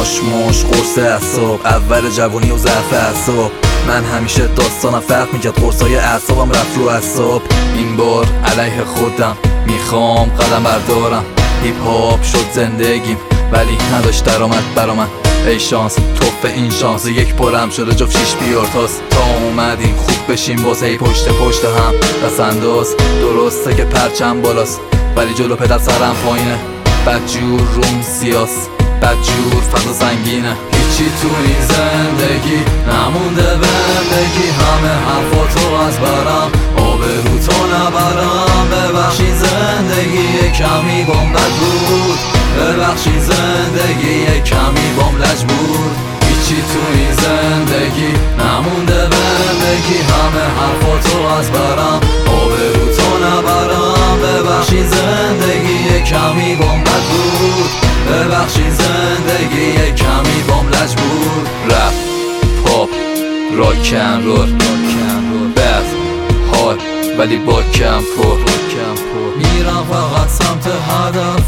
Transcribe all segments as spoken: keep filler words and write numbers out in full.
ماش ماش قرص اعصاب، اول جوونی و ضعف اعصاب. من همیشه داستانم فرق میکرد، قرصای اعصابم رفت رو اعصاب. این بار علیه خودم میخوام قدم بردارم. هیپ هاپ شد زندگیم ولی نداشت درآمد برا من. ای شانس توف این شانس، یک پرم شده جفت شیش بیار تاست. تا اومدیم خوب بشیم باز هی پشت پشت هم دست انداز. درسته که پرچم بالاست ولی جلو پدر سرم پایینه. بدجور روم سیاس، بدجور فضا سنگینه. هیچی تو این زندگی نمونده بهم بگی، همه حرفاتو از برم آبرو تو نبرم. ببخشید زندگی کمی بام بد بود، ببخشید زندگی کمی بام لج بود. هیچی تو این زندگی نمونده بهم بگی، همه حرفاتو از برم آبرو تو نبرم. ببخشید زندگی کمی بام بد بود، ببخشید زندگی کمی بام لج بود. رپ پاپ راکن رول بد حال ولی با کم پر. میرم فقط سمت هدف،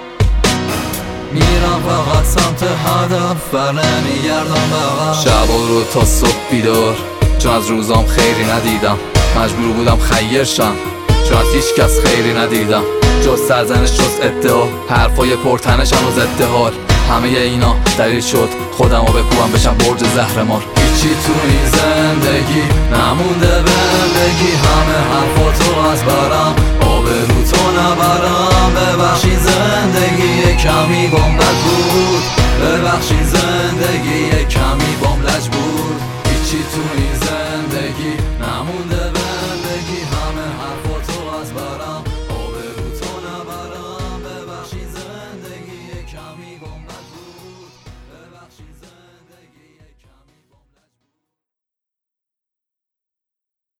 میرم فقط سمت هدف و نمیگردم بقیه. شبا رو تا صبح بیدار چون از روزام خیری ندیدم. مجبور بودم خیر شم چون از هیچ کس خیری ندیدم، جز سرزنش جز ادعا، حرفای پرتنشم و ضد حال. همه اینا دلیل شد خودمو بکوبم بشم برج زهرمار. هیچی تو این زندگی نمونده بهم بگی، همه حرفاتو از برم آبرو تو نبرم. ببخشید زندگی کمی بام بد بود، ببخشید زندگی کمی بام لج بود. هیچی تو این زندگی نمونده